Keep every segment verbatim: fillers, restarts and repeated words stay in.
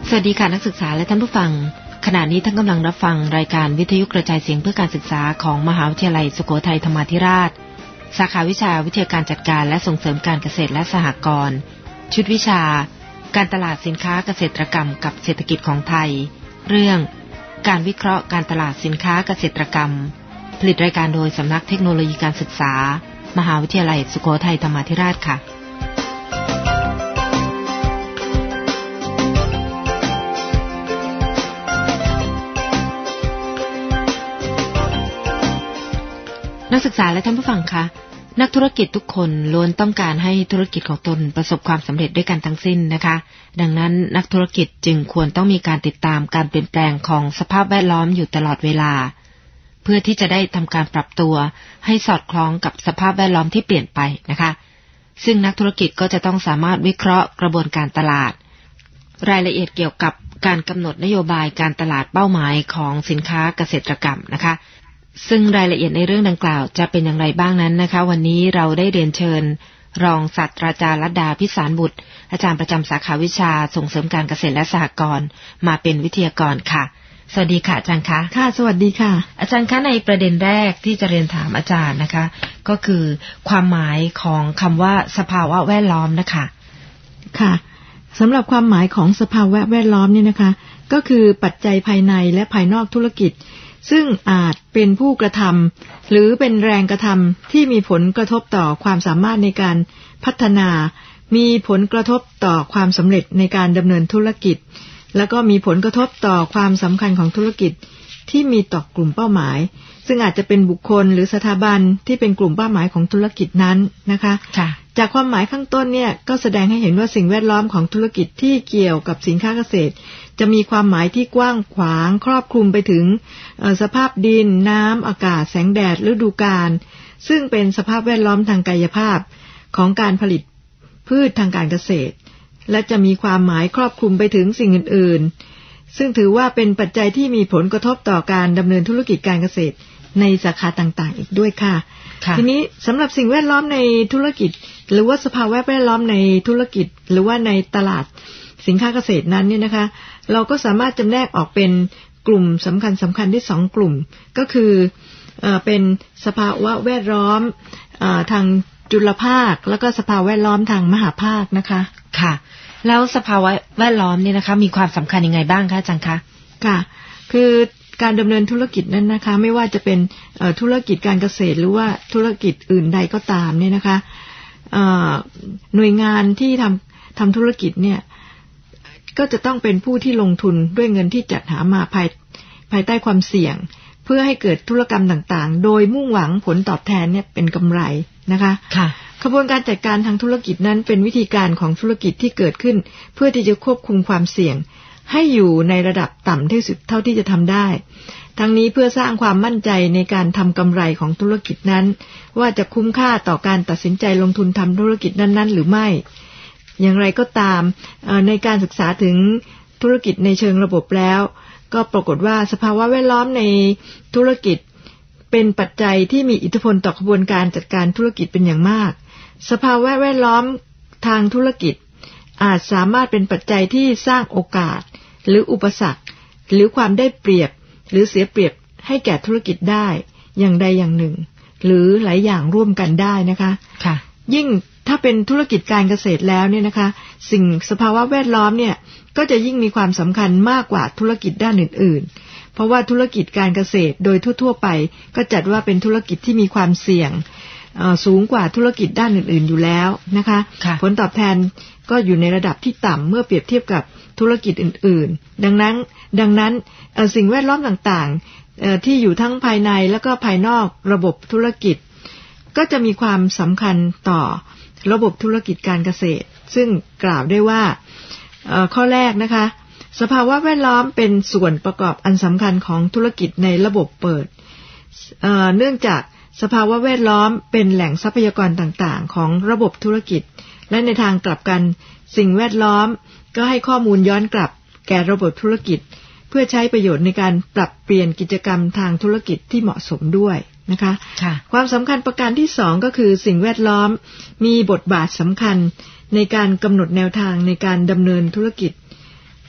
สวัสดีค่ะนักศึกษาและท่านผู้ฟังขณะนี้ท่านกำลังรับฟังรายการวิทยุกระจายเสียงเพื่อการศึกษาของมหาวิทยาลัยสุโขทัยธรรมาธิราชสาขาวิชาวิทยาการจัดการและส่งเสริมการเกษตรและสหกรณ์ชุดวิชาการตลาดสินค้าเกษตรกรรมกับเศรษฐกิจของไทยเรื่องการวิเคราะห์การตลาดสินค้าเกษตรกรรมผลิตรายการโดยสำนักเทคโนโลยีการศึกษามหาวิทยาลัยสุโขทัยธรรมาธิราชค่ะนักศึกษาและท่านผู้ฟังคะนักธุรกิจทุกคนล้วนต้องการให้ธุรกิจของตนประสบความสำเร็จด้วยกันทั้งสิ้นนะคะดังนั้นนักธุรกิจจึงควรต้องมีการติดตามการเปลี่ยนแปลงของสภาพแวดล้อมอยู่ตลอดเวลาเพื่อที่จะได้ทำการปรับตัวให้สอดคล้องกับสภาพแวดล้อมที่เปลี่ยนไปนะคะซึ่งนักธุรกิจก็จะต้องสามารถวิเคราะห์กระบวนการตลาดรายละเอียดเกี่ยวกับการกำหนดนโยบายการตลาดเป้าหมายของสินค้าเกษตรกรรมนะคะซึ่งรายละเอียดในเรื่องดังกล่าวจะเป็นอย่างไรบ้างนั้นนะคะวันนี้เราได้เรียนเชิญรองศาสตราจารย์รัตดาพิสารบุตรอาจารย์ประจำสาขาวิชาส่งเสริมการเกษตรและสหกรณ์มาเป็นวิทยากรค่ะสวัสดีค่ะอาจารย์คะค่ะสวัสดีค่ะอาจารย์คะในประเด็นแรกที่จะเรียนถามอาจารย์นะคะก็คือความหมายของคำว่าสภาวะแวดล้อมนะคะค่ะสำหรับความหมายของสภาวะแวดล้อมเนี่ยนะคะก็คือปัจจัยภายในและภายนอกธุรกิจซึ่งอาจเป็นผู้กระทำหรือเป็นแรงกระทำที่มีผลกระทบต่อความสามารถในการพัฒนามีผลกระทบต่อความสำเร็จในการดำเนินธุรกิจแล้วก็มีผลกระทบต่อความสำคัญของธุรกิจที่มีต่อกลุ่มเป้าหมายซึ่งอาจจะเป็นบุคคลหรือสถาบันที่เป็นกลุ่มเป้าหมายของธุรกิจนั้นนะคะจากความหมายข้างต้นเนี่ยก็แสดงให้เห็นว่าสิ่งแวดล้อมของธุรกิจที่เกี่ยวกับสินค้าเกษตรจะมีความหมายที่กว้างขวางครอบคลุมไปถึงสภาพดินน้ำอากาศแสงแดดฤดูกาลซึ่งเป็นสภาพแวดล้อมทางกายภาพของการผลิตพืชทางการเกษตรและจะมีความหมายครอบคลุมไปถึงสิ่งอื่นๆซึ่งถือว่าเป็นปัจจัยที่มีผลกระทบต่อการดำเนินธุรกิจการเกษตรในสาขาต่างๆอีกด้วยค่ะทีนี้สำหรับสิ่งแวดล้อมในธุรกิจหรือว่าสภาวะแวดล้อมในธุรกิจหรือว่าในตลาดสินค้าเกษตรนั้นเนี่ยนะคะเราก็สามารถจำแนกออกเป็นกลุ่มสำคัญสำคัญที่สองกลุ่มก็คือเอ่อเป็นสภาวะแวดล้อมเอ่อทางจุลภาคแล้วก็สภาวะแวดล้อมทางมหาภาคนะคะค่ะแล้วสภาวะแวดล้อมเนี่ยนะคะมีความสำคัญยังไงบ้างคะอาจารย์คะค่ะคือการดำเนินธุรกิจนั้นนะคะไม่ว่าจะเป็นธุรกิจการเกษตรหรือว่าธุรกิจอื่นใดก็ตามเนี่ยนะคะหน่วยงานที่ทำทำธุรกิจเนี่ยก็จะต้องเป็นผู้ที่ลงทุนด้วยเงินที่จัดหามาภายภายใต้ความเสี่ยงเพื่อให้เกิดธุรกรรมต่างๆโดยมุ่งหวังผลตอบแทนเนี่ยเป็นกำไรนะคะค่ะกระบวนการจัดการทางธุรกิจนั้นเป็นวิธีการของธุรกิจที่เกิดขึ้นเพื่อที่จะควบคุมความเสี่ยงให้อยู่ในระดับต่ำที่สุดเท่าที่จะทำได้ทั้งนี้เพื่อสร้างความมั่นใจในการทำกำไรของธุรกิจนั้นว่าจะคุ้มค่าต่อการตัดสินใจลงทุนทำธุรกิจนั้นๆหรือไม่อย่างไรก็ตามในการศึกษาถึงธุรกิจในเชิงระบบแล้วก็ปรากฏว่าสภาวะแวดล้อมในธุรกิจเป็นปัจจัยที่มีอิทธิพลต่อกระบวนการจัดการธุรกิจเป็นอย่างมากสภาวะแวดล้อมทางธุรกิจอาจสามารถเป็นปัจจัยที่สร้างโอกาสหรืออุปสรรคหรือความได้เปรียบหรือเสียเปรียบให้แก่ธุรกิจได้อย่างใดอย่างหนึ่งหรือหลายอย่างร่วมกันได้นะคะค่ะยิ่งถ้าเป็นธุรกิจการเกษตรแล้วเนี่ยนะคะสิ่งสภาวะแวดล้อมเนี่ยก็จะยิ่งมีความสำคัญมากกว่าธุรกิจด้านอื่นๆเพราะว่าธุรกิจการเกษตรโดยทั่วๆไปก็จัดว่าเป็นธุรกิจที่มีความเสี่ยงสูงกว่าธุรกิจด้านอื่นๆอยู่แล้วนะคะผลตอบแทนก็อยู่ในระดับที่ต่ำเมื่อเปรียบเทียบกับธุรกิจอื่นๆดังนั้นดังนั้นสิ่งแวดล้อมต่างๆที่อยู่ทั้งภายในแล้วก็ภายนอกระบบธุรกิจก็จะมีความสำคัญต่อระบบธุรกิจการเกษตรซึ่งกล่าวได้ว่าข้อแรกนะคะสภาวะแวดล้อมเป็นส่วนประกอบอันสำคัญของธุรกิจในระบบเปิดเนื่องจากสภาวะแวดล้อมเป็นแหล่งทรัพยากรต่างๆของระบบธุรกิจและในทางกลับกันสิ่งแวดล้อมก็ให้ข้อมูลย้อนกลับแก่ระบบธุรกิจเพื่อใช้ประโยชน์ในการปรับเปลี่ยนกิจกรรมทางธุรกิจที่เหมาะสมด้วยนะคะความสำคัญประการที่สองก็คือสิ่งแวดล้อมมีบทบาทสำคัญในการกำหนดแนวทางในการดำเนินธุรกิจ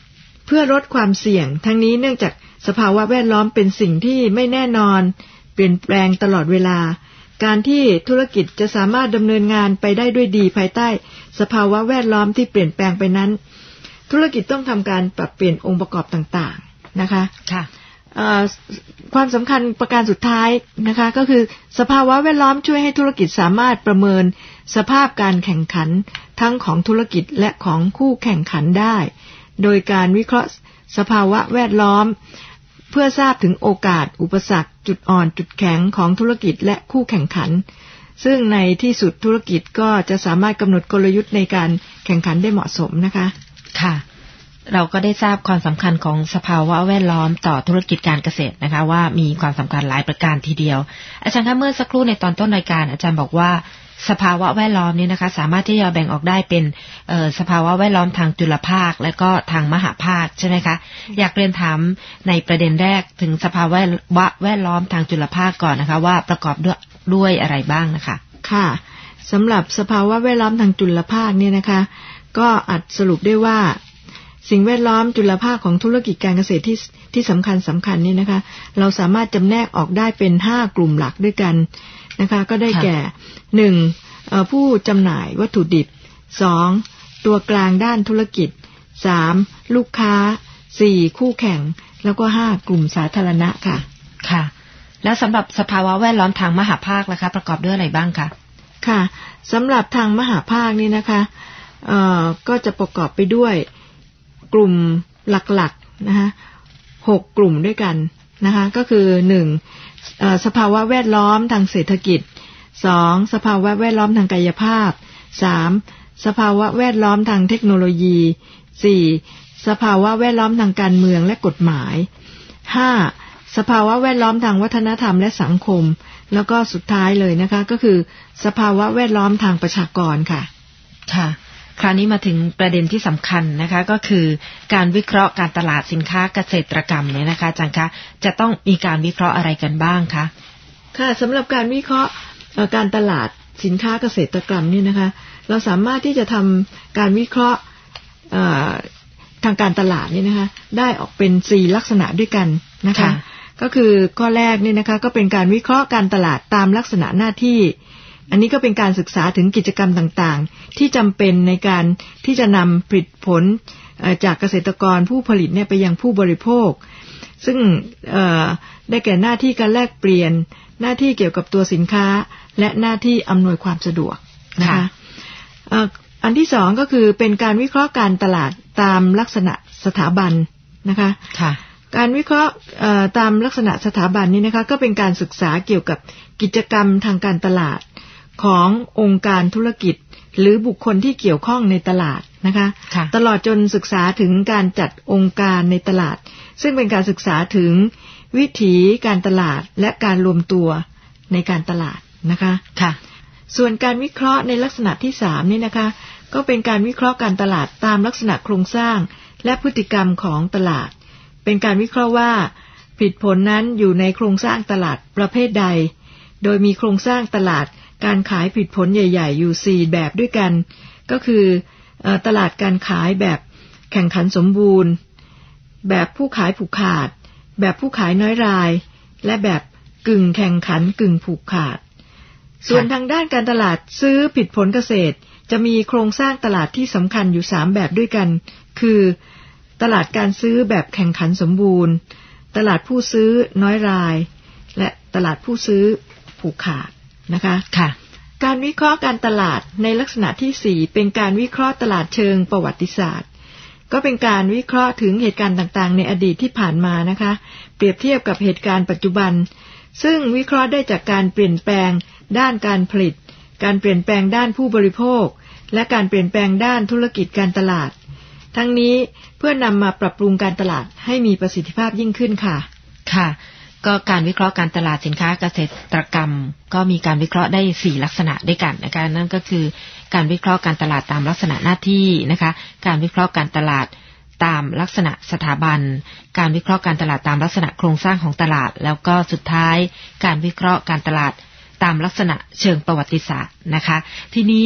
เพื่อลดความเสี่ยงทั้งนี้เนื่องจากสภาวะแวดล้อมเป็นสิ่งที่ไม่แน่นอนเปลี่ยนแปลงตลอดเวลาการที่ธุรกิจจะสามารถดำเนินงานไปได้ด้วยดีภายใต้สภาวะแวดล้อมที่เปลี่ยนแปลงไปนั้นธุรกิจต้องทำการปรับเปลี่ยนองค์ประกอบต่างๆนะคะค่ะความสำคัญประการสุดท้ายนะคะก็คือสภาวะแวดล้อมช่วยให้ธุรกิจสามารถประเมินสภาพการแข่งขันทั้งของธุรกิจและของคู่แข่งขันได้โดยการวิเคราะห์สภาวะแวดล้อมเพื่อทราบถึงโอกาสอุปสรรคจุดอ่อนจุดแข็งของธุรกิจและคู่แข่งขันซึ่งในที่สุดธุรกิจก็จะสามารถกำหนดกลยุทธ์ในการแข่งขันได้เหมาะสมนะคะค่ะเราก็ได้ทราบความสำคัญของสภาวะแวดล้อมต่อธุรกิจการเกษตรนะคะว่ามีความสำคัญหลายประการทีเดียวอาจารย์คะเมื่อสักครู่ในตอนต้นรายการอาจารย์บอกว่าสภาวะแวดล้อมนี้นะคะสามารถที่จะแบ่งออกได้เป็นสภาวะแวดล้อมทางจุลภาคและก็ทางมหาภาคใช่ไหมคะอยากเรียนถามในประเด็นแรกถึงสภาวะแวดล้อมทางจุลภาคก่อนนะคะว่าประกอบด้วยด้วยอะไรบ้างนะคะค่ะสำหรับสภาวะแวดล้อมทางจุลภาคเนี่ยนะคะก็อาจสรุปได้ว่าสิ่งแวดล้อมจุลภาคของธุรกิจการเกษตรที่ที่สำคัญสำคัญนี่นะคะเราสามารถจำแนกออกได้เป็นห้ากลุ่มหลักด้วยกันนะคะก็ได้แก่หนึ่งผู้จำหน่ายวัตถุดิบสองตัวกลางด้านธุรกิจสามลูกค้าสี่คู่แข่งแล้วก็ห้ากลุ่มสาธารณะค่ะค่ะแล้วสำหรับสภาวะแวดล้อมทางมหาภาคล่ะคะประกอบด้วยอะไรบ้างคะค่ะสำหรับทางมหาภาคนี่นะคะเอ่อก็จะประกอบไปด้วยกลุ่มหลักๆนะคะหกกลุ่มด้วยกันนะคะก็คือหนึ่งเอ่อสภาวะแวดล้อมทางเศรษฐกิจสองสภาวะแวดล้อมทางกายภาพสามสภาวะแวดล้อมทางเทคโนโลยีสี่สภาวะแวดล้อมทางการเมืองและกฎหมายห้าสภาวะแวดล้อมทางวัฒนธรรมและสังคมแล้วก็สุดท้ายเลยนะคะก็คือสภาวะแวดล้อมทางประชากรค่ะค่ะคราวนี้มาถึงประเด็นที่สำคัญนะคะก็คือการวิเคราะห์การตลาดสินค้าเกษตรกรรมเนี่ยนะคะอาจารย์คะจะต้องมีการวิเคราะห์อะไรกันบ้างคะค่ะสำหรับการวิเคราะห์การตลาดสินค้าเกษตรกรรมนี่นะคะเราสามารถที่จะทำการวิเคราะห์ทางการตลาดนี่นะคะได้ออกเป็นสี่ลักษณะด้วยกันนะคะก็คือข้อแรกนี่นะคะก็เป็นการวิเคราะห์การตลาดตามลักษณะหน้าที่อันนี้ก็เป็นการศึกษาถึงกิจกรรมต่างๆที่จำเป็นในการที่จะนำผลิตผลจากเกษตรกรผู้ผลิตเนี่ยไปยังผู้บริโภคซึ่งได้แก่หน้าที่การแลกเปลี่ยนหน้าที่เกี่ยวกับตัวสินค้าและหน้าที่อำนวยความสะดวกนะคะอันที่สองก็คือเป็นการวิเคราะห์การตลาดตามลักษณะสถาบันนะคะการวิเคราะห์ตามลักษณะสถาบันนี้นะคะก็เป็นการศึกษาเกี่ยวกับกิจกรรมทางการตลาดขององค์การธุรกิจหรือบุคคลที่เกี่ยวข้องในตลาดนะคะตลอดจนศึกษาถึงการจัดองค์การในตลาดซึ่งเป็นการศึกษาถึงวิถีการตลาดและการรวมตัวในการตลาดนะคะค่ะส่วนการวิเคราะห์ในลักษณะที่สามนี่นะคะก็เป็นการวิเคราะห์การตลาดตามลักษณะโครงสร้างและพฤติกรรมของตลาดเป็นการวิเคราะห์ว่าผลิตผลนั้นอยู่ในโครงสร้างตลาดประเภทใดโดยมีโครงสร้างตลาดการขายผลิตผลใหญ่ๆอยู่สี่แบบด้วยกันก็คือตลาดการขายแบบแข่งขันสมบูรณ์แบบผู้ขายผูกขาดแบบผู้ขายน้อยรายและแบบกึ่งแข่งขันกึ่งผูกขาดส่วนทางด้านการตลาดซื้อผลิตผลเกษตรจะมีโครงสร้างตลาดที่สำคัญอยู่สามแบบด้วยกันคือตลาดการซื้อแบบแข่งขันสมบูรณ์ตลาดผู้ซื้อน้อยรายและตลาดผู้ซื้อผูกขาดนะคะค่ะการวิเคราะห์การตลาดในลักษณะที่สี่เป็นการวิเคราะห์ตลาดเชิงประวัติศาสตร์ก็เป็นการวิเคราะห์ถึงเหตุการณ์ต่างๆในอดีตที่ผ่านมานะคะเปรียบเทียบกับเหตุการณ์ปัจจุบันซึ่งวิเคราะห์ได้จากการเปลี่ยนแปลงด้านการผลิตการเปลี่ยนแปลงด้านผู้บริโภคและการเปลี่ยนแปลงด้านธุรกิจการตลาดทั้งนี้เพื่อนำมาปรับปรุงการตลาดให้มีประสิทธิภาพยิ่งขึ้นค่ะค่ะก็การวิเคราะห์การตลาดสินค้าเกษตรกรรมก็มีการวิเคราะห์ได้สี่ลักษณะด้วยกันนะคะนั่นก็คือการวิเคราะห์การตลาดตามลักษณะหน้าที่นะคะการวิเคราะห์การตลาดตามลักษณะสถาบันการวิเคราะห์การตลาดตามลักษณะโครงสร้างของตลาดแล้วก็สุดท้ายการวิเคราะห์การตลาดตามลักษณะเชิงประวัติศาสตร์นะคะทีนี้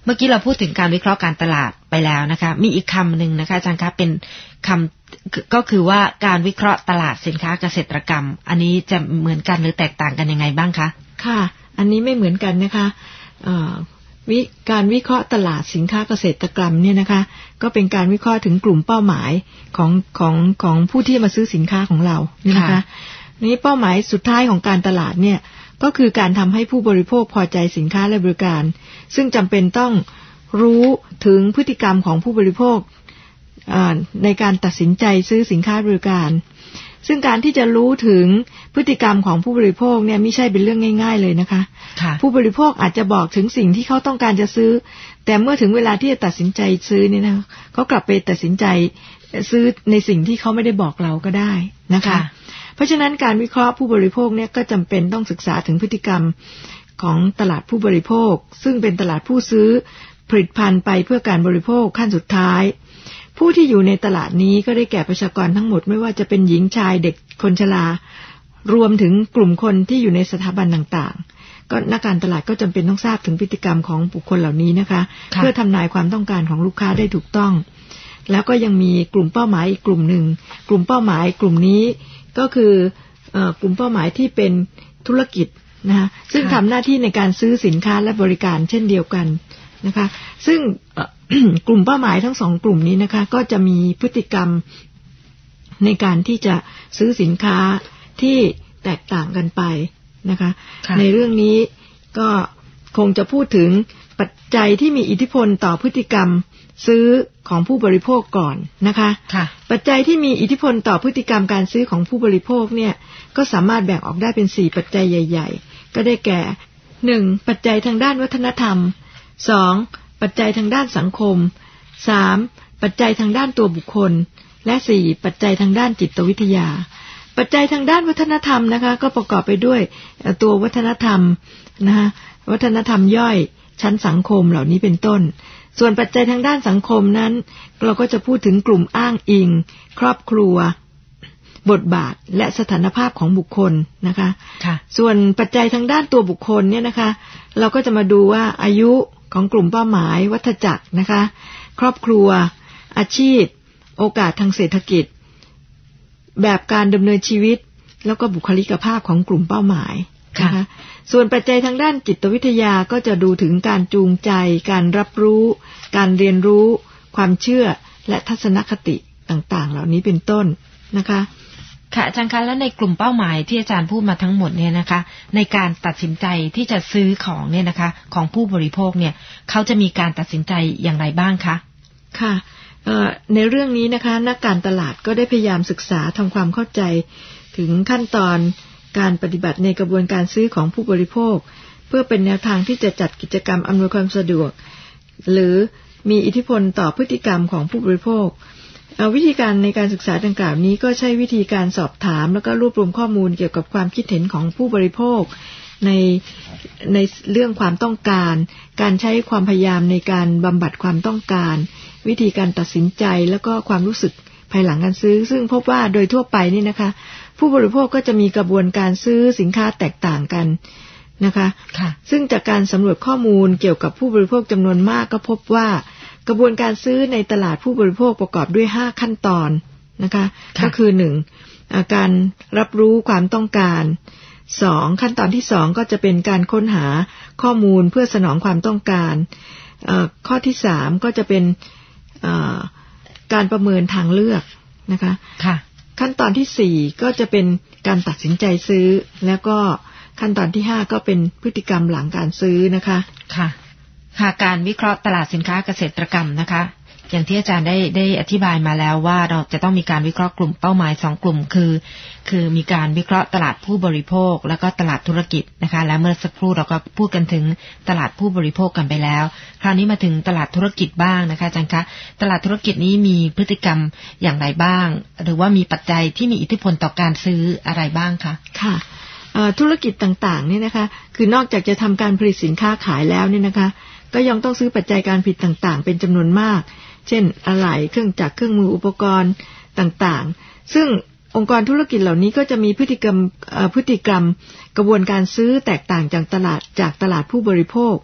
เมื่อกี้เราพูดถึงการวิเคราะห์การตลาดไปแล้วนะคะมีอีกคำหนึ่งนะคะอาจารย์คะเป็นคำก็คือว่าการวิเคราะห์ตลาดสินค้าเกษตรกรรมอันนี้จะเหมือนกันหรือแตกต่างกันยังไงบ้างคะค่ะอันนี้ไม่เหมือนกันนะคะวิการวิเคราะห์ตลาดสินค้าเกษตรกรรมเนี่ยนะคะก็เป็นการวิเคราะห์ถึงกลุ่มเป้าหมายของของของผู้ที่มาซื้อสินค้าของเรานะคะนี้เป้าหมายสุดท้ายของการตลาดเนี่ยก็คือการทำให้ผู้บริโภคพอใจสินค้าและบริการซึ่งจำเป็นต้องรู้ถึงพฤติกรรมของผู้บริโภคในการตัดสินใจซื้อสินค้าบริการซึ่งการที่จะรู้ถึงพฤติกรรมของผู้บริโภคเนี่ยไม่ใช่เป็นเรื่องง่ายๆเลยนะคะผู้บริโภคอาจจะบอกถึงสิ่งที่เขาต้องการจะซื้อแต่เมื่อถึงเวลาที่จะตัดสินใจซื้อนี่นะเขากลับไปตัดสินใจซื้อในสิ่งที่เขาไม่ได้บอกเราก็ได้นะคะเพราะฉะนั้นการวิเคราะห์ผู้บริโภคเนี่ยก็จำเป็นต้องศึกษาถึงพฤติกรรมของตลาดผู้บริโภคซึ่งเป็นตลาดผู้ซื้อผลิตภัณฑ์ไปเพื่อการบริโภคขั้นสุดท้ายผู้ที่อยู่ในตลาดนี้ก็ได้แก่ประชากรทั้งหมดไม่ว่าจะเป็นหญิงชายเด็กคนชรารวมถึงกลุ่มคนที่อยู่ในสถาบันต่างๆก็นักการตลาดก็จำเป็นต้องทราบถึงพฤติกรรมของบุคคลเหล่านี้นะคะเพื่อทำนายความต้องการของลูกค้าได้ถูกต้องแล้วก็ยังมีกลุ่มเป้าหมายอีกกลุ่มหนึ่งกลุ่มเป้าหมายกลุ่มนี้ก็คือกลุ่มเป้าหมายที่เป็นธุรกิจนะคะซึ่งทำหน้าที่ในการซื้อสินค้าและบริการเช่นเดียวกันนะคะซึ่ง กลุ่มเป้าหมายทั้งสองกลุ่มนี้นะคะก็จะมีพฤติกรรมในการที่จะซื้อสินค้าที่แตกต่างกันไปนะคะในเรื่องนี้ก็คงจะพูดถึงปัจจัยที่มีอิทธิพลต่อพฤติกรรมซื้อของผู้บริโภคก่อนนะคะปัจจัยที่มีอิทธิพลต่อพฤติกรรมการซื้อของผู้บริโภคเนี่ยก็สามารถแบ่งออกได้เป็นสี่ปัจจัยใหญ่ๆก็ได้แก่หนึ่งปัจจัยทางด้านวัฒนธรรมสองปัจจัยทางด้านสังคมสามปัจจัยทางด้านตัวบุคคลและสี่ปัจจัยทางด้านจิตวิทยาปัจจัยทางด้านวัฒนธรรมนะคะก็ประกอบไปด้วยตัววัฒนธรรมนะคะวัฒนธรรมย่อยชั้นสังคมเหล่านี้เป็นต้นส่วนปัจจัยทางด้านสังคมนั้นเราก็จะพูดถึงกลุ่มอ้างอิงครอบครัวบทบาทและสถานภาพของบุคคลนะคะส่วนปัจจัยทางด้านตัวบุคคลเนี่ยนะคะเราก็จะมาดูว่าอายุของกลุ่มเป้าหมายวัฏจักรนะคะครอบครัวอาชีพโอกาสทางเศรษฐกิจแบบการดำเนินชีวิตแล้วก็บุคลิกภาพของกลุ่มเป้าหมายนะคะส่วนปัจจัยทางด้านจิตวิทยาก็จะดูถึงการจูงใจการรับรู้การเรียนรู้ความเชื่อและทัศนคติต่างๆเหล่านี้เป็นต้นนะคะค่ะอาจารย์คะแล้วในกลุ่มเป้าหมายที่อาจารย์พูดมาทั้งหมดเนี่ยนะคะในการตัดสินใจที่จะซื้อของเนี่ยนะคะของผู้บริโภคเนี่ยเขาจะมีการตัดสินใจอย่างไรบ้างคะค่ะในเรื่องนี้นะคะนักการตลาดก็ได้พยายามศึกษาทำความเข้าใจถึงขั้นตอนการปฏิบัติในกระบวนการซื้อของผู้บริโภคเพื่อเป็นแนวทางที่จะจัดกิจกรรมอำนวยความสะดวกหรือมีอิทธิพลต่อพฤติกรรมของผู้บริโภควิธีการในการศึกษาดังกล่าวนี้ก็ใช้วิธีการสอบถามแล้วก็รวบรวมข้อมูลเกี่ยวกับความคิดเห็นของผู้บริโภคในในเรื่องความต้องการการใช้ความพยายามในการบำบัดความต้องการวิธีการตัดสินใจแล้วก็ความรู้สึกภายหลังการซื้อซึ่งพบว่าโดยทั่วไปนี่นะคะผู้บริโภคก็จะมีกระบวนการซื้อสินค้าแตกต่างกันนะคะซึ่งจากการสำรวจข้อมูลเกี่ยวกับผู้บริโภคจำนวนมากก็พบว่ากระบวนการซื้อในตลาดผู้บริโภคประกอบด้วยห้าขั้นตอนนะคะก็คือหนึ่งการรับรู้ความต้องการสองขั้นตอนที่สองก็จะเป็นการค้นหาข้อมูลเพื่อสนองความต้องการข้อที่สามก็จะเป็นการประเมินทางเลือกนะคะขั้นตอนที่สี่ก็จะเป็นการตัดสินใจซื้อแล้วก็ขั้นตอนที่ห้าก็เป็นพฤติกรรมหลังการซื้อนะคะค่ะค่ะการวิเคราะห์ตลาดสินค้าเกษตรกรรมนะคะอย่างที่อาจารย์ได้ได้อธิบายมาแล้วว่าเราจะต้องมีการวิเคราะห์กลุ่มเป้าหมายสองกลุ่มคือคือมีการวิเคราะห์ตลาดผู้บริโภคแล้วก็ตลาดธุรกิจนะคะและเมื่อสักครู่เราก็พูดกันถึงตลาดผู้บริโภคกันไปแล้วคราวนี้มาถึงตลาดธุรกิจบ้างนะคะอาจารย์คะตลาดธุรกิจนี้มีพฤติกรรมอย่างไรบ้างหรือว่ามีปัจจัยที่มีอิทธิพลต่อการซื้ออะไรบ้างคะค่ะธุรกิจต่างๆนี่นะคะคือนอกจากจะทำการผลิตสินค้าขายแล้วนี่นะคะก็ยังต้องซื้อปัจจัยการผลิตต่างๆเป็นจำนวนมากเช่นอะไหล่เครื่องจักรเครื่องมืออุปกรณ์ต่างๆซึ่งองค์กรธุรกิจเหล่านี้ก็จะมีพฤติกรรมพฤติกรรมกระบวนการซื้อแตกต่างจากตลาดจากตลาดผู้บริโภค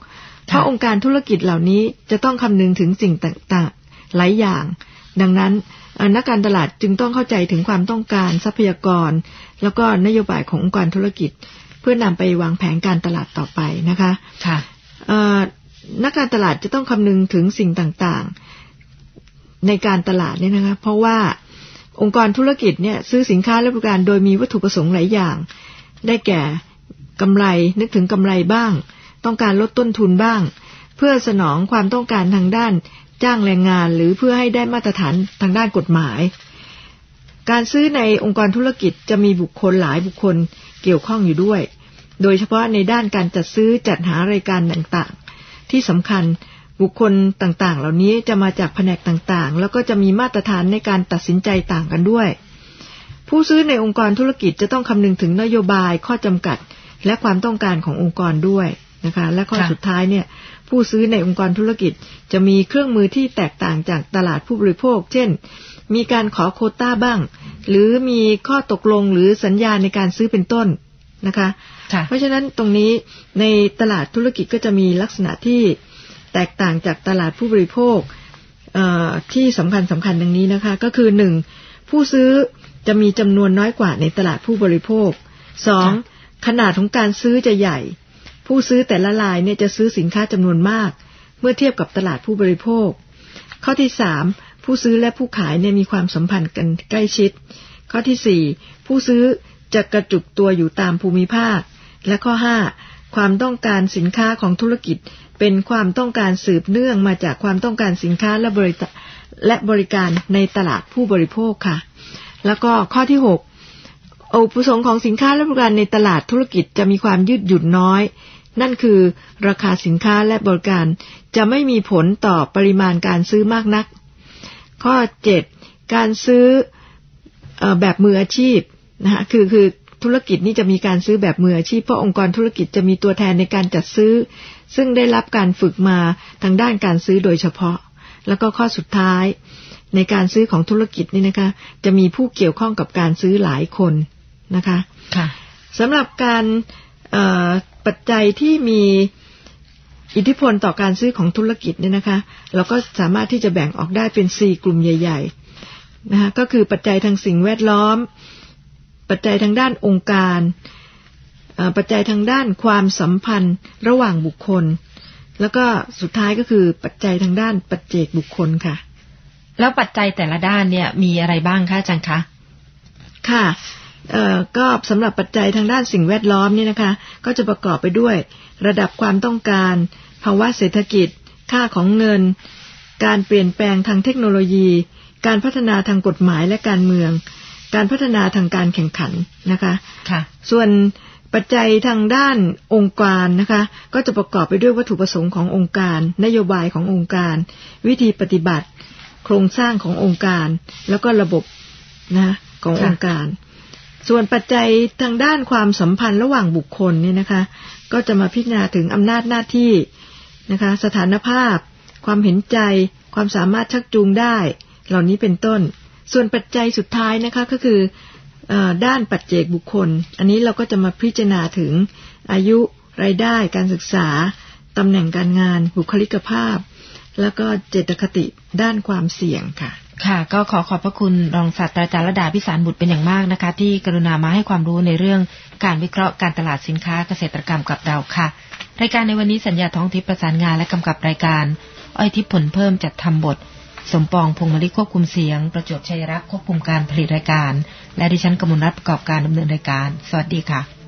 เพราะองค์การธุรกิจเหล่านี้จะต้องคำนึงถึงสิ่งต่างๆหลายอย่างดังนั้นนักการตลาดจึงต้องเข้าใจถึงความต้องการทรัพยากรแล้วก็นโยบายขององค์การธุรกิจเพื่อนำไปวางแผนการตลาดต่อไปนะคะค่ะนักการตลาดจะต้องคำนึงถึงสิ่งต่างๆในการตลาดเนี่ยนะคะเพราะว่าองค์กรธุรกิจเนี่ยซื้อสินค้าและบริการโดยมีวัตถุประสงค์หลายอย่างได้แก่กำไรนึกถึงกำไรบ้างต้องการลดต้นทุนบ้างเพื่อสนองความต้องการทางด้านจ้างแรงงานหรือเพื่อให้ได้มาตรฐานทางด้านกฎหมายการซื้อในองค์กรธุรกิจจะมีบุคคลหลายบุคคลเกี่ยวข้องอยู่ด้วยโดยเฉพาะในด้านการจัดซื้อจัดหารายการต่างๆที่สำคัญบุคคลต่างๆเหล่านี้จะมาจากแผนกต่างๆแล้วก็จะมีมาตรฐานในการตัดสินใจต่างกันด้วยผู้ซื้อในองค์กรธุรกิจจะต้องคำนึงถึงนโยบายข้อจำกัดและความต้องการขององค์กรด้วยนะคะและข้อสุดท้ายเนี่ยผู้ซื้อในองค์กรธุรกิจจะมีเครื่องมือที่แตกต่างจากตลาดผู้บริโภคเช่นมีการขอโควต้าบ้างหรือมีข้อตกลงหรือสัญญาในการซื้อเป็นต้นนะคะเพราะฉะนั้นตรงนี้ในตลาดธุรกิจก็จะมีลักษณะที่แตกต่างจากตลาดผู้บริโภคที่สำคัญสำคัญดังนี้นะคะก็คือหนึ่งผู้ซื้อจะมีจำนวนน้อยกว่าในตลาดผู้บริโภคสองขนาดของการซื้อจะใหญ่ผู้ซื้อแต่ละรายเนี่ยจะซื้อสินค้าจำนวนมากเมื่อเทียบกับตลาดผู้บริโภคข้อที่สามผู้ซื้อและผู้ขายเนี่ยมีความสัมพันธ์กันใกล้ชิดข้อที่สี่ผู้ซื้อจะกระจุกตัวอยู่ตามภูมิภาคและข้อห้าความต้องการสินค้าของธุรกิจเป็นความต้องการสืบเนื่องมาจากความต้องการสินค้าและบริและบริการในตลาดผู้บริโภคค่ะแล้วก็ข้อที่หกอุปสงค์ของสินค้าและบริการในตลาดธุรกิจจะมีความยืดหยุ่นน้อยนั่นคือราคาสินค้าและบริการจะไม่มีผลต่อปริมาณการซื้อมากนักข้อเจ็ดการซื้อเอ่อแบบมืออาชีพนะคะคือคือธุรกิจนี่จะมีการซื้อแบบมืออาชีพเพราะองค์กรธุรกิจจะมีตัวแทนในการจัดซื้อซึ่งได้รับการฝึกมาทางด้านการซื้อโดยเฉพาะแล้วก็ข้อสุดท้ายในการซื้อของธุรกิจนี่นะคะจะมีผู้เกี่ยวข้องกับการซื้อหลายคนนะคะค่ะสำหรับการปัจจัยที่มีอิทธิพลต่อการซื้อของธุรกิจเนี่ยนะคะเราก็สามารถที่จะแบ่งออกได้เป็นสี่กลุ่มใหญ่ๆนะคะก็คือปัจจัยทางสิ่งแวดล้อมปัจจัยทางด้านองค์การปัจจัยทางด้านความสัมพันธ์ระหว่างบุคคลแล้วก็สุดท้ายก็คือปัจจัยทางด้านปัจเจกบุคคลค่ะแล้วปัจจัยแต่ละด้านเนี่ยมีอะไรบ้างคะอาจารย์คะค่ะเอ่อก็สำหรับปัจจัยทางด้านสิ่งแวดล้อมนี่นะคะก็จะประกอบไปด้วยระดับความต้องการภาวะเศรษฐกิจค่าของเงินการเปลี่ยนแปลงทางเทคโนโลยีการพัฒนาทางกฎหมายและการเมืองการพัฒนาทางการแข่งขันนะคะค่ะส่วนปัจจัยทางด้านองค์การนะคะก็จะประกอบไปด้วยวัตถุประสงค์ขององค์การนโยบายขององค์การวิธีปฏิบัติโครงสร้างขององค์การแล้วก็ระบบนะขององค์การส่วนปัจจัยทางด้านความสัมพันธ์ระหว่างบุคคลเนี่ยนะคะก็จะมาพิจารณาถึงอำนาจหน้าที่นะคะสถานภาพความเห็นใจความสามารถชักจูงได้เหล่านี้เป็นต้นส่วนปัจจัยสุดท้ายนะคะก็คือด้านปัจเจกบุคคลอันนี้เราก็จะมาพิจารณาถึงอายุรายได้การศึกษาตำแหน่งการงานบุคลิกภาพแล้วก็เจตคติด้านความเสี่ยงค่ะค่ะก็ขอขอบพระคุณรองศาสตราจารย์ระดาพิสารบุตรเป็นอย่างมากนะคะที่กรุณามาให้ความรู้ในเรื่องการวิเคราะห์การตลาดสินค้าเกษตรกรรมกับเราค่ะรายการในวันนี้สัญญาท้องทิพย์ประสานงานและกำกับรายการอ้อยทิพย์ผลเพิ่มจัดทำบทสมปองพงษ์มลิควบคุมเสียงประจวบชัยรักษ์ควบคุมการผลิตรายการและดิฉันกมลรัตน์ประกอบการดำเนินรายการสวัสดีค่ะ